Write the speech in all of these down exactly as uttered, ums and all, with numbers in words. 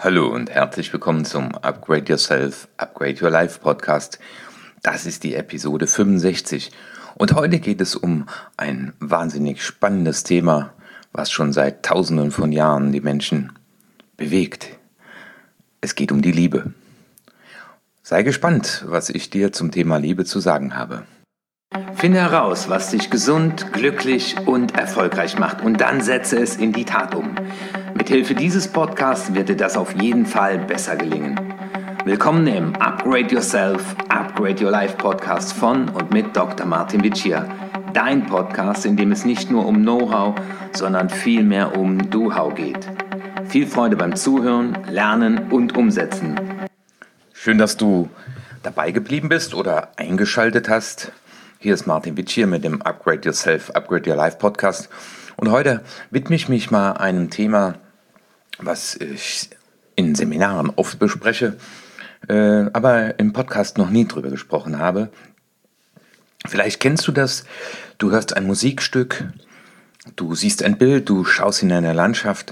Hallo und herzlich willkommen zum Upgrade Yourself, Upgrade Your Life Podcast. Das ist die Episode fünfundsechzig und heute geht es um ein wahnsinnig spannendes Thema, was schon seit Tausenden von Jahren die Menschen bewegt. Es geht um die Liebe. Sei gespannt, was ich dir zum Thema Liebe zu sagen habe. Finde heraus, was dich gesund, glücklich und erfolgreich macht und dann setze es in die Tat um. Mithilfe dieses Podcasts wird dir das auf jeden Fall besser gelingen. Willkommen im Upgrade Yourself, Upgrade Your Life Podcast von und mit Doktor Martin Vicia. Dein Podcast, in dem es nicht nur um Know-how, sondern vielmehr um Do-how geht. Viel Freude beim Zuhören, Lernen und Umsetzen. Schön, dass du dabei geblieben bist oder eingeschaltet hast. Hier ist Martin Vicia mit dem Upgrade Yourself, Upgrade Your Life Podcast. Und heute widme ich mich mal einem Thema, was ich in Seminaren oft bespreche, äh, aber im Podcast noch nie drüber gesprochen habe. Vielleicht kennst du das, du hörst ein Musikstück, du siehst ein Bild, du schaust in eine Landschaft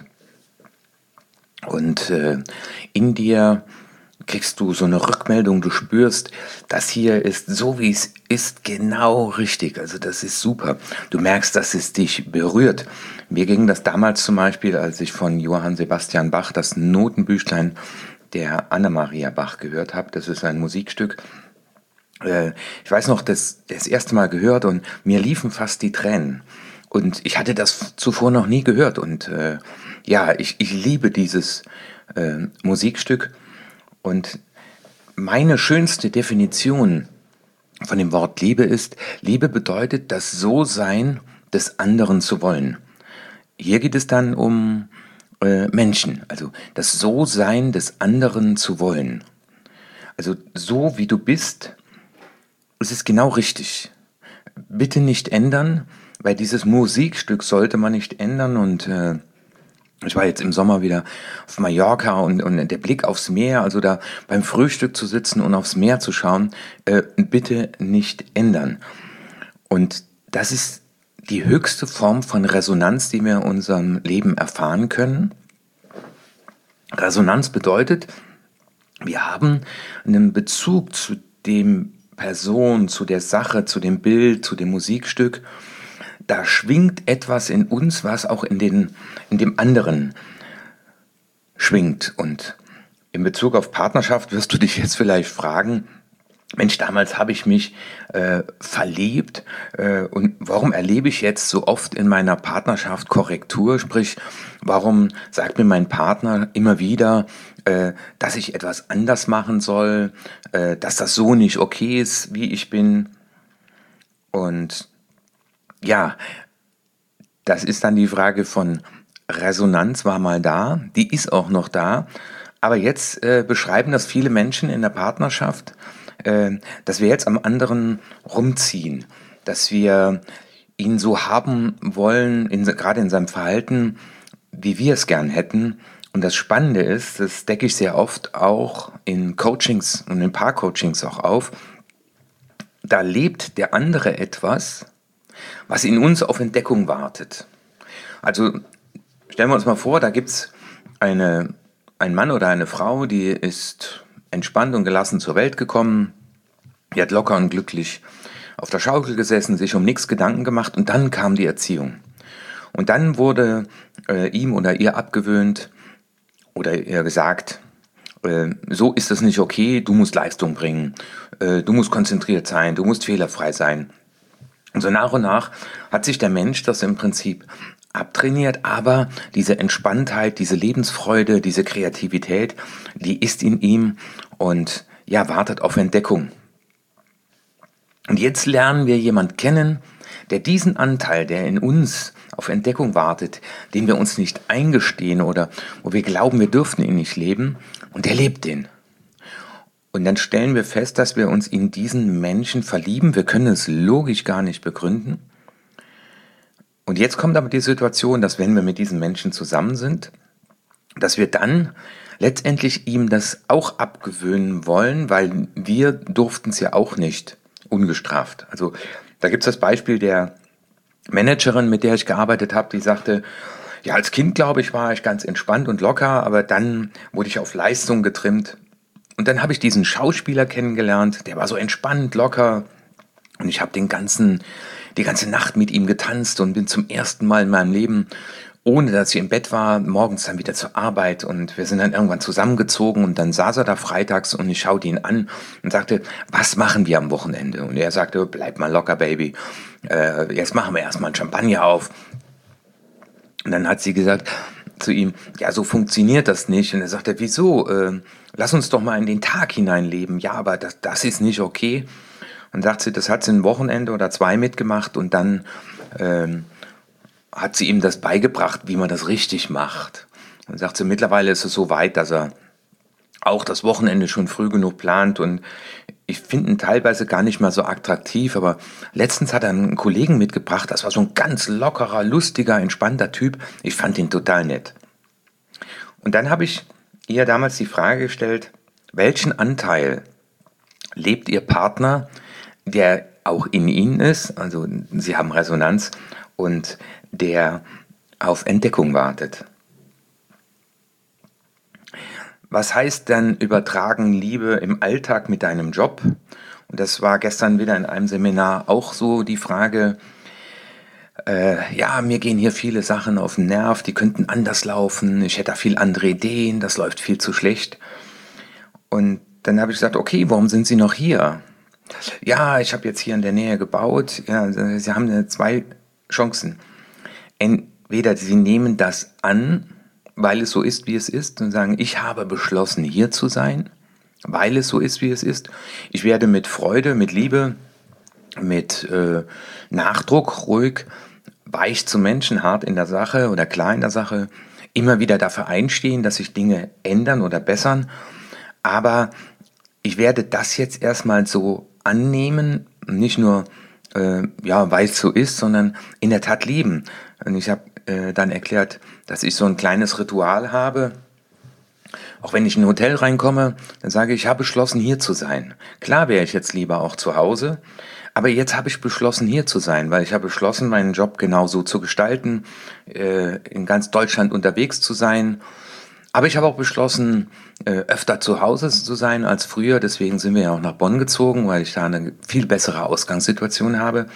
und äh, in dir kriegst du so eine Rückmeldung, du spürst, das hier ist so wie es ist genau richtig, also das ist super. Du merkst, dass es dich berührt. Mir ging das damals zum Beispiel, als ich von Johann Sebastian Bach das Notenbüchlein der Anna-Maria Bach gehört habe. Das ist ein Musikstück. Äh, ich weiß noch, das, das erste Mal gehört und mir liefen fast die Tränen. Und ich hatte das zuvor noch nie gehört. Und äh, ja, ich, ich liebe dieses äh, Musikstück. Und meine schönste Definition von dem Wort Liebe ist, Liebe bedeutet das So-Sein des anderen zu wollen. Hier geht es dann um äh, Menschen, also das So-Sein des anderen zu wollen. Also so wie du bist, es ist genau richtig. Bitte nicht ändern, weil dieses Musikstück sollte man nicht ändern und äh, ich war jetzt im Sommer wieder auf Mallorca und, und der Blick aufs Meer, also da beim Frühstück zu sitzen und aufs Meer zu schauen, äh, bitte nicht ändern. Und das ist die höchste Form von Resonanz, die wir in unserem Leben erfahren können. Resonanz bedeutet, wir haben einen Bezug zu dem Person, zu der Sache, zu dem Bild, zu dem Musikstück. Da schwingt etwas in uns, was auch in, den, in dem anderen schwingt. Und in Bezug auf Partnerschaft wirst du dich jetzt vielleicht fragen, Mensch, damals habe ich mich äh, verliebt äh, und warum erlebe ich jetzt so oft in meiner Partnerschaft Korrektur? Sprich, warum sagt mir mein Partner immer wieder, äh, dass ich etwas anders machen soll, äh, dass das so nicht okay ist, wie ich bin? Und ja, das ist dann die Frage von Resonanz war mal da, die ist auch noch da, aber jetzt äh, beschreiben das viele Menschen in der Partnerschaft, äh, dass wir jetzt am anderen rumziehen, dass wir ihn so haben wollen, in, gerade in seinem Verhalten, wie wir es gern hätten. Und das Spannende ist, das decke ich sehr oft auch in Coachings und in Paarcoachings auch auf, da lebt der andere etwas, was in uns auf Entdeckung wartet. Also stellen wir uns mal vor, da gibt es eine, einen Mann oder eine Frau, die ist entspannt und gelassen zur Welt gekommen, die hat locker und glücklich auf der Schaukel gesessen, sich um nichts Gedanken gemacht und dann kam die Erziehung. Und dann wurde äh, ihm oder ihr abgewöhnt oder ihr gesagt, äh, so ist es nicht okay, du musst Leistung bringen, äh, du musst konzentriert sein, du musst fehlerfrei sein. Und so nach und nach hat sich der Mensch das im Prinzip abtrainiert, aber diese Entspanntheit, diese Lebensfreude, diese Kreativität, die ist in ihm und ja, wartet auf Entdeckung. Und jetzt lernen wir jemanden kennen, der diesen Anteil, der in uns auf Entdeckung wartet, den wir uns nicht eingestehen oder wo wir glauben, wir dürften ihn nicht leben, und der lebt den. Und dann stellen wir fest, dass wir uns in diesen Menschen verlieben. Wir können es logisch gar nicht begründen. Und jetzt kommt aber die Situation, dass wenn wir mit diesen Menschen zusammen sind, dass wir dann letztendlich ihm das auch abgewöhnen wollen, weil wir durften es ja auch nicht ungestraft. Also da gibt es das Beispiel der Managerin, mit der ich gearbeitet habe, die sagte, Ja, als Kind, glaube ich, war ich ganz entspannt und locker, aber dann wurde ich auf Leistung getrimmt. Und dann habe ich diesen Schauspieler kennengelernt, der war so entspannt, locker. Und ich habe den ganzen, die ganze Nacht mit ihm getanzt und bin zum ersten Mal in meinem Leben, ohne dass ich im Bett war, morgens dann wieder zur Arbeit. Und wir sind dann irgendwann zusammengezogen und dann saß er da freitags und ich schaute ihn an und sagte, was machen wir am Wochenende? Und er sagte, bleib mal locker, Baby. Äh, jetzt machen wir erstmal ein Champagner auf. Und dann hat sie gesagt zu ihm, ja, so funktioniert das nicht. Und er sagte, wieso? Äh, lass uns doch mal in den Tag hineinleben. Ja, aber das, das ist nicht okay. Und sagt sie, das hat sie ein Wochenende oder zwei mitgemacht und dann ähm, hat sie ihm das beigebracht, wie man das richtig macht. Und sagt sie, mittlerweile ist es so weit, dass er auch das Wochenende schon früh genug plant und ich finde ihn teilweise gar nicht mal so attraktiv, aber letztens hat er einen Kollegen mitgebracht, das war so ein ganz lockerer, lustiger, entspannter Typ. Ich fand ihn total nett. Und dann habe ich ihr damals die Frage gestellt, welchen Anteil lebt ihr Partner, der auch in ihnen ist, also sie haben Resonanz und der auf Entdeckung wartet. Was heißt denn übertragen Liebe im Alltag mit deinem Job? Und das war gestern wieder in einem Seminar auch so die Frage, äh, ja, mir gehen hier viele Sachen auf den Nerv, die könnten anders laufen, ich hätte da viel andere Ideen, das läuft viel zu schlecht. Und dann habe ich gesagt, okay, warum sind Sie noch hier? Ja, ich habe jetzt hier in der Nähe gebaut. Ja, Sie haben zwei Chancen. Entweder Sie nehmen das an, weil es so ist, wie es ist, und sagen, ich habe beschlossen, hier zu sein, weil es so ist, wie es ist. Ich werde mit Freude, mit Liebe, mit äh, Nachdruck, ruhig, weich zum Menschen, hart in der Sache oder klar in der Sache, immer wieder dafür einstehen, dass sich Dinge ändern oder bessern. Aber ich werde das jetzt erstmal so annehmen, nicht nur, äh, ja, weil es so ist, sondern in der Tat lieben. Und ich habe äh, dann erklärt, dass ich so ein kleines Ritual habe. Auch wenn ich in ein Hotel reinkomme, dann sage ich, ich habe beschlossen, hier zu sein. Klar wäre ich jetzt lieber auch zu Hause, aber jetzt habe ich beschlossen, hier zu sein, weil ich habe beschlossen, meinen Job genau so zu gestalten, äh, in ganz Deutschland unterwegs zu sein. Aber ich habe auch beschlossen, äh, öfter zu Hause zu sein als früher. Deswegen sind wir ja auch nach Bonn gezogen, weil ich da eine viel bessere Ausgangssituation habe.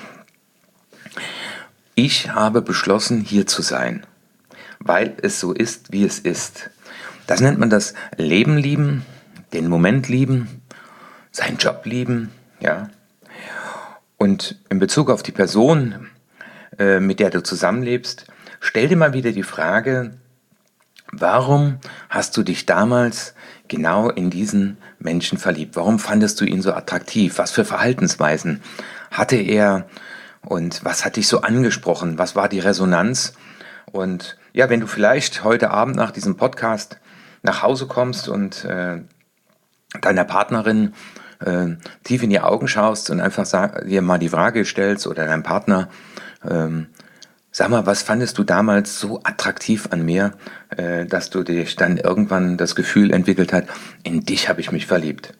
Ich habe beschlossen, hier zu sein, weil es so ist, wie es ist. Das nennt man das Leben lieben, den Moment lieben, seinen Job lieben, ja. Und in Bezug auf die Person, äh, mit der du zusammenlebst, stell dir mal wieder die Frage, warum hast du dich damals genau in diesen Menschen verliebt? Warum fandest du ihn so attraktiv? Was für Verhaltensweisen hatte er? Und was hat dich so angesprochen? Was war die Resonanz? Und ja, wenn du vielleicht heute Abend nach diesem Podcast nach Hause kommst und äh, deiner Partnerin äh, tief in die Augen schaust und einfach sag, dir mal die Frage stellst oder deinem Partner, ähm, sag mal, was fandest du damals so attraktiv an mir, äh, dass du dich dann irgendwann das Gefühl entwickelt hast, in dich habe ich mich verliebt.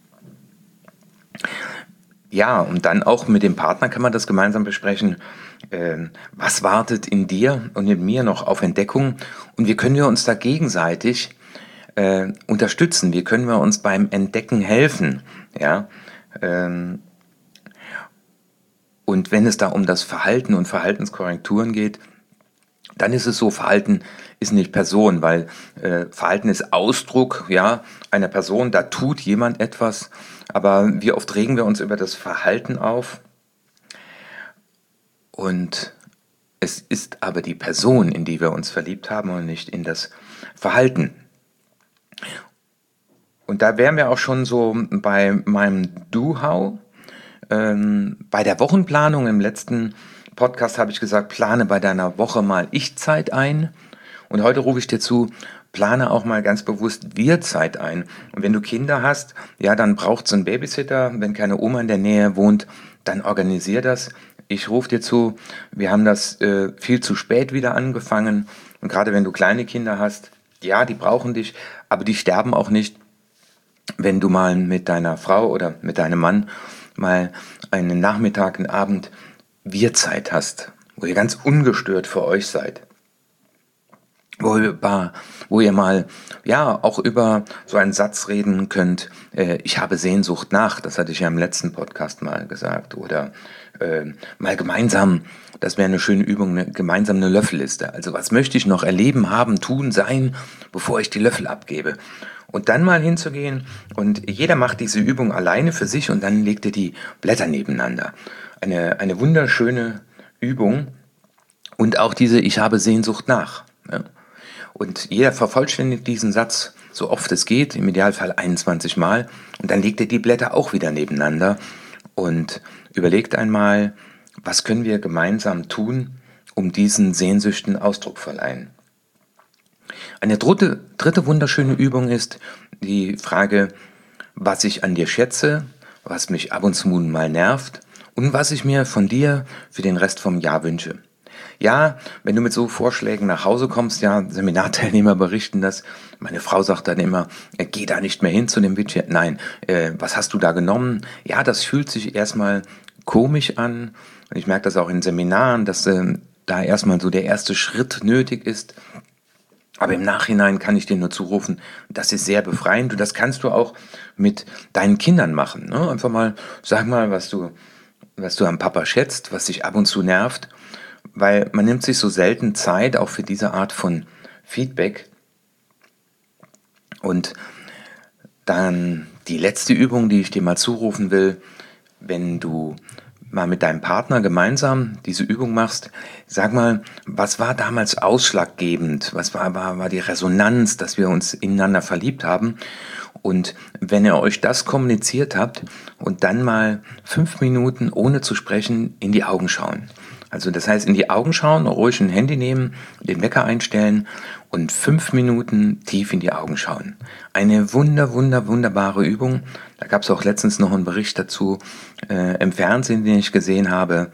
Ja, und dann auch mit dem Partner kann man das gemeinsam besprechen. Äh, was wartet in dir und in mir noch auf Entdeckung? Und wie können wir uns da gegenseitig äh, unterstützen? Wie können wir uns beim Entdecken helfen? Ja. Ähm, und wenn es da um das Verhalten und Verhaltenskorrekturen geht, dann ist es so, Verhalten ist nicht Person, weil äh, Verhalten ist Ausdruck, ja, einer Person, da tut jemand etwas, aber wie oft regen wir uns über das Verhalten auf? Und es ist aber die Person, in die wir uns verliebt haben und nicht in das Verhalten. Und da wären wir auch schon so bei meinem Do-How. Ähm, bei der Wochenplanung im letzten Podcast habe ich gesagt, plane bei deiner Woche mal Ich-Zeit ein. Und heute rufe ich dir zu, plane auch mal ganz bewusst Wir-Zeit ein. Und wenn du Kinder hast, ja, dann braucht es einen Babysitter. Wenn keine Oma in der Nähe wohnt, dann organisier das. Ich rufe dir zu, wir haben das äh, viel zu spät wieder angefangen. Und gerade wenn du kleine Kinder hast, ja, die brauchen dich, aber die sterben auch nicht, wenn du mal mit deiner Frau oder mit deinem Mann mal einen Nachmittag, einen Abend Wir-Zeit hast, wo ihr ganz ungestört für euch seid. wo ihr, wo ihr mal ja auch über so einen Satz reden könnt, äh, ich habe Sehnsucht nach, das hatte ich ja im letzten Podcast mal gesagt, oder äh, mal gemeinsam, das wäre eine schöne Übung, eine, gemeinsam eine Löffelliste. Also was möchte ich noch erleben, haben, tun, sein, bevor ich die Löffel abgebe. Und dann mal hinzugehen und jeder macht diese Übung alleine für sich und dann legt ihr die Blätter nebeneinander. Eine, eine wunderschöne Übung und auch diese ich habe Sehnsucht nach. Ja. Und jeder vervollständigt diesen Satz so oft es geht, im Idealfall einundzwanzig Mal. Und dann legt ihr die Blätter auch wieder nebeneinander und überlegt einmal, was können wir gemeinsam tun, um diesen Sehnsüchten Ausdruck verleihen. Eine dritte, dritte wunderschöne Übung ist die Frage, was ich an dir schätze, was mich ab und zu mal nervt und was ich mir von dir für den Rest vom Jahr wünsche. Ja, wenn du mit so Vorschlägen nach Hause kommst, ja, Seminarteilnehmer berichten das, meine Frau sagt dann immer, äh, geh da nicht mehr hin zu dem Widget, nein, äh, was hast du da genommen? Ja, das fühlt sich erstmal komisch an und ich merke das auch in Seminaren, dass äh, da erstmal so der erste Schritt nötig ist, aber im Nachhinein kann ich dir nur zurufen, das ist sehr befreiend und das kannst du auch mit deinen Kindern machen, ne? Einfach mal, sag mal, was du, was du am Papa schätzt, was dich ab und zu nervt, weil man nimmt sich so selten Zeit auch für diese Art von Feedback. Und dann die letzte Übung, die ich dir mal zurufen will, wenn du mal mit deinem Partner gemeinsam diese Übung machst, sag mal, was war damals ausschlaggebend? Was war, war, war die Resonanz, dass wir uns ineinander verliebt haben? Und wenn ihr euch das kommuniziert habt und dann mal fünf Minuten ohne zu sprechen in die Augen schauen. Also das heißt, in die Augen schauen, ruhig ein Handy nehmen, den Wecker einstellen und fünf Minuten tief in die Augen schauen. Eine wunder, wunder, wunderbare Übung. Da gab es auch letztens noch einen Bericht dazu äh, im Fernsehen, den ich gesehen habe.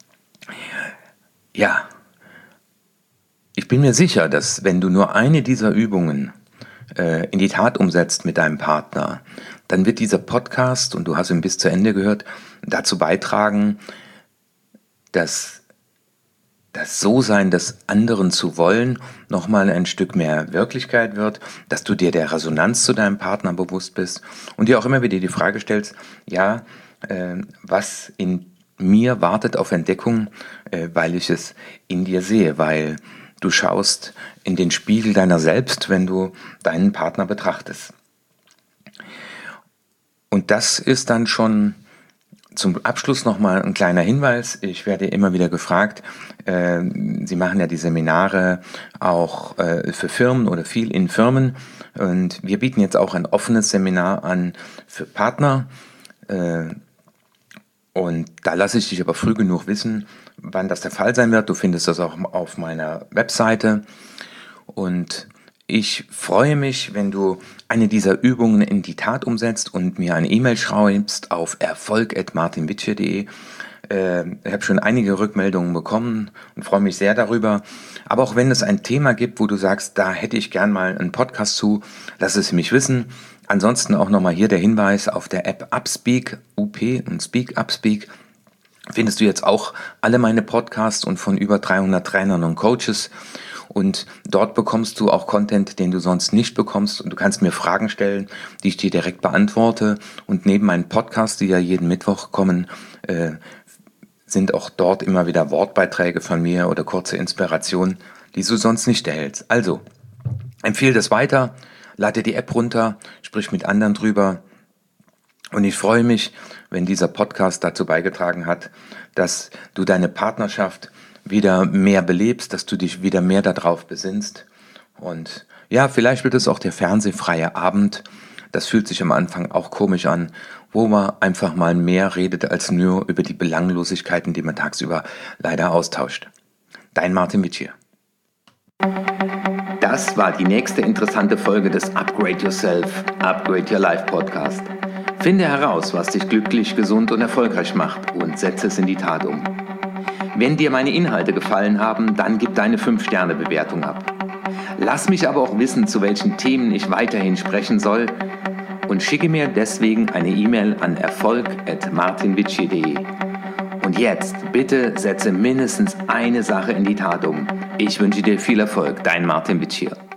Ja, ich bin mir sicher, dass wenn du nur eine dieser Übungen äh, in die Tat umsetzt mit deinem Partner, dann wird dieser Podcast, und du hast ihn bis zu Ende gehört, dazu beitragen, dass das So-Sein des anderen zu wollen nochmal ein Stück mehr Wirklichkeit wird, dass du dir der Resonanz zu deinem Partner bewusst bist und dir auch immer wieder die Frage stellst, ja, äh, was in mir wartet auf Entdeckung, äh, weil ich es in dir sehe, weil du schaust in den Spiegel deiner selbst, wenn du deinen Partner betrachtest. Und das ist dann schon zum Abschluss nochmal ein kleiner Hinweis. Ich werde immer wieder gefragt, äh, Sie machen ja die Seminare auch äh, für Firmen oder viel in Firmen. Und wir bieten jetzt auch ein offenes Seminar an für Partner. Äh, und da lasse ich dich aber früh genug wissen, wann das der Fall sein wird. Du findest das auch auf meiner Webseite. Und ich freue mich, wenn du eine dieser Übungen in die Tat umsetzt und mir eine E-Mail schreibst auf erfolg at martin wittche punkt de. Äh, ich habe schon einige Rückmeldungen bekommen und freue mich sehr darüber. Aber auch wenn es ein Thema gibt, wo du sagst, da hätte ich gern mal einen Podcast zu, lass es mich wissen. Ansonsten auch nochmal hier der Hinweis auf der App Upspeak, U P und Speak Upspeak. Findest du jetzt auch alle meine Podcasts und von über dreihundert Trainern und Coaches. Und dort bekommst du auch Content, den du sonst nicht bekommst. Und du kannst mir Fragen stellen, die ich dir direkt beantworte. Und neben meinen Podcasts, die ja jeden Mittwoch kommen, äh, sind auch dort immer wieder Wortbeiträge von mir oder kurze Inspirationen, die du sonst nicht erhältst. Also, empfehle das weiter, lade die App runter, sprich mit anderen drüber. Und ich freue mich, wenn dieser Podcast dazu beigetragen hat, dass du deine Partnerschaft wieder mehr belebst, dass du dich wieder mehr darauf besinnst. Und ja, vielleicht wird es auch der fernsehfreie Abend. Das fühlt sich am Anfang auch komisch an, wo man einfach mal mehr redet als nur über die Belanglosigkeiten, die man tagsüber leider austauscht. Dein Martin Wittche. Das war die nächste interessante Folge des Upgrade Yourself, Upgrade Your Life Podcast. Finde heraus, was dich glücklich, gesund und erfolgreich macht und setze es in die Tat um. Wenn dir meine Inhalte gefallen haben, dann gib deine fünf Sterne Bewertung ab. Lass mich aber auch wissen, zu welchen Themen ich weiterhin sprechen soll und schicke mir deswegen eine E-Mail an erfolg at martin wittche punkt de. Und Und jetzt bitte setze mindestens eine Sache in die Tat um. Ich wünsche dir viel Erfolg, dein Martin Bitschir.